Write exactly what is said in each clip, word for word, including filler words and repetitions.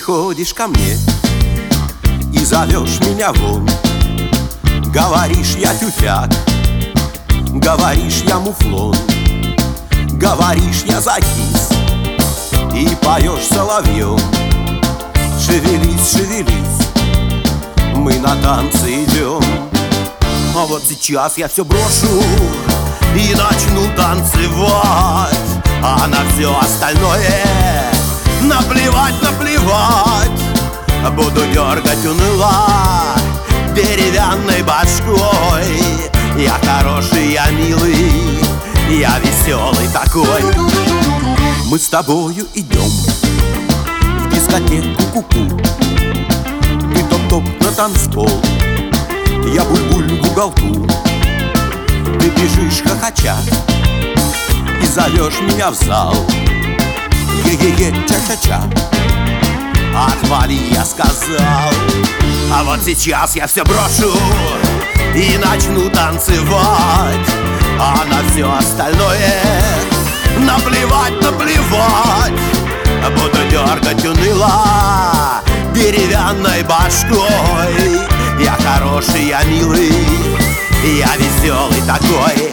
приходишь ко мне и зовешь меня вон. Говоришь, я тюфяк, говоришь, я муфлон, говоришь, я закис, и поешь соловьем. Шевелись, шевелись, мы на танцы идем. А вот сейчас я все брошу и начну танцевать, а на все остальное наплевать, наплевать. Буду дергать уныло деревянной башкой. Я хороший, я милый, я веселый такой. Мы с тобою идем в дискотеку ку-ку. Ты топ-топ на танцпол, я буль-буль в уголку. Ты бежишь хохоча и зовешь меня в зал. Е-е-е, ча-ча-ча, отвали, я сказал. А вот сейчас я все брошу и начну танцевать, а на все остальное наплевать, наплевать. Буду дергать уныло деревянной башкой. Я хороший, я милый, я веселый такой.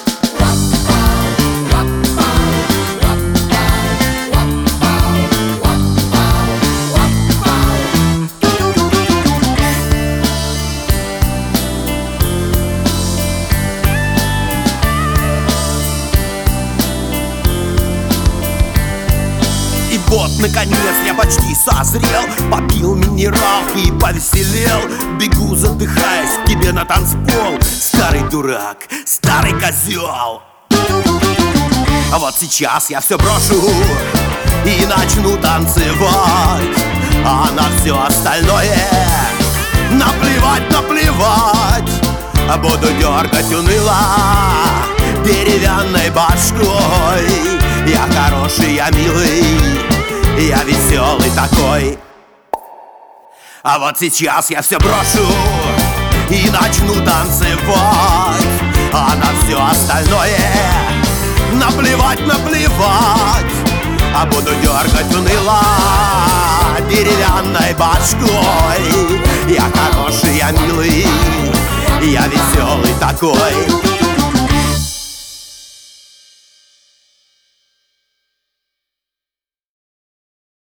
И вот, наконец, я почти созрел, попил минералки и повеселел. Бегу, задыхаясь, к тебе на танцпол. Старый дурак, старый козел. А вот сейчас я все брошу и начну танцевать, а на все остальное наплевать, наплевать. Буду дергать уныло деревянной башкой. Я хороший, я милый, я веселый такой. А вот сейчас я все брошу и начну танцевать, а на все остальное наплевать, наплевать. А буду дергать уныло деревянной башкой. Я хороший, я милый, я веселый такой.